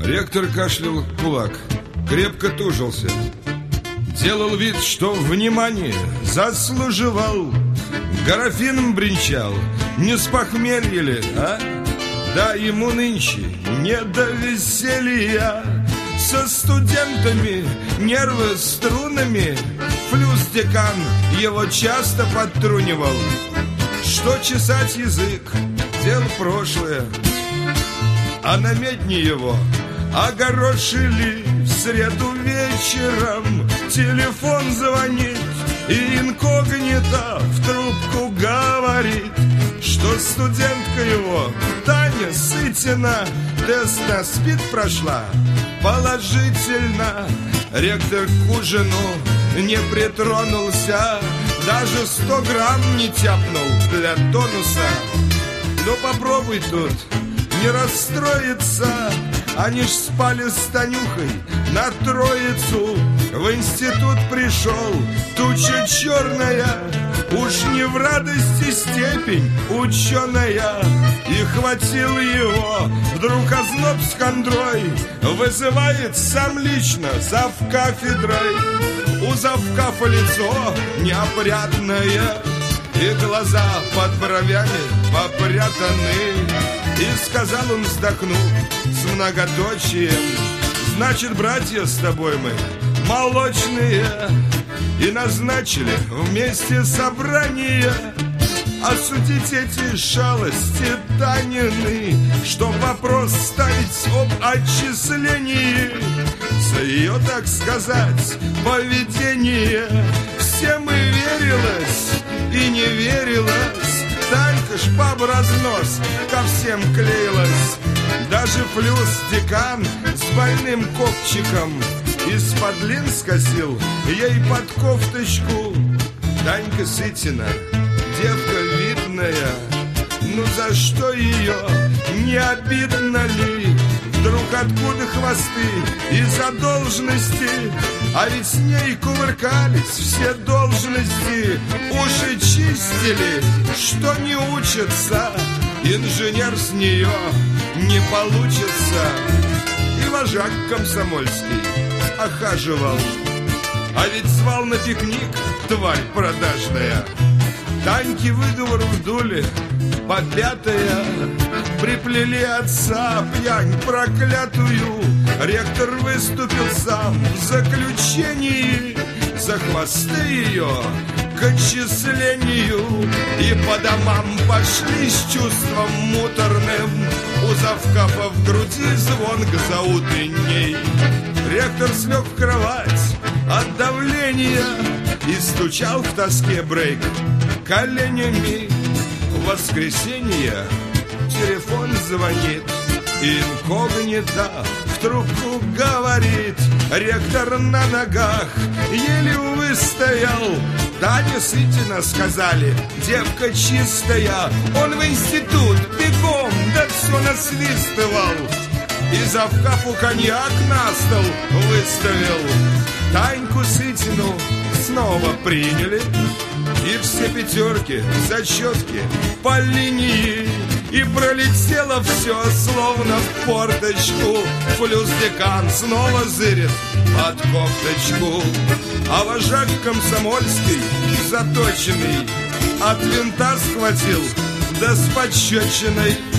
Ректор кашлял в кулак, крепко тужился. Делал вид, что внимание заслуживал. Графином бренчал, не с похмелья ли, а? Да ему нынче не до веселья. Со студентами нервы струнами. Флюс-декан его часто подтрунивал. Что чесать язык, дело прошлое. А на медне его огорошили. В среду вечером телефон звонит, и инкогнито в трубку говорит, что студентка его, Таня Сытина, тест на СПИД прошла положительно. Ректор к ужину не притронулся, даже 100 грамм не тяпнул для тонуса. Но попробуй тут не расстроиться. Они ж спали с Танюхой на Троицу. В институт пришел, туча черная, уж не в радости степень ученая. И хватил его вдруг озноб с хандрой. Вызывает сам лично завкафедрой. У завкафа лицо неопрятное, и глаза под бровями попрятаны. И сказал он, вздохнув, с многоточием: значит, братья с тобой мы молочные. И назначили вместе собрание осудить эти шалости Танины, чтоб вопрос ставить об отчислении за ее, так сказать, поведение. Всем и верилось, и не верилось. Танька ж баб разнос ко всем клеилась. Даже флюс-декан с больным копчиком из-под лин скосил ей под кофточку. Танька Сытина, девка видная, ну за что ее, не обидно ли? Вдруг откуда хвосты из-за должности? А ведь с ней кувыркались все должности. Уши чистили, что не учатся. Инженер с нее не получится. И вожак комсомольский охаживал, а ведь звал на пикник, тварь продажная. Таньки выговор вдули по пятая. Приплели отца пьянь проклятую. Ректор выступил сам в заключении за хвосты ее к отчислению. И по домам пошли с чувством муторным. У завкафа в груди звонк заутренней. Ректор слег в кровать от давления и стучал в тоске брейк коленями. В воскресенье телефон звонит, инкогнито в трубку говорит. Ректор на ногах еле выстоял. Таня Сытина, сказали, девка чистая. Он в институт бегом, да все насвистывал. И завкафу коньяк на стол выставил. Таньку Сытину снова приняли. И все пятерки, зачетки по линии. И пролетело все словно в форточку. Флюс-декан снова зырит под кофточку. А вожак комсомольский, заточенный, от винта схватил, да с пощечиной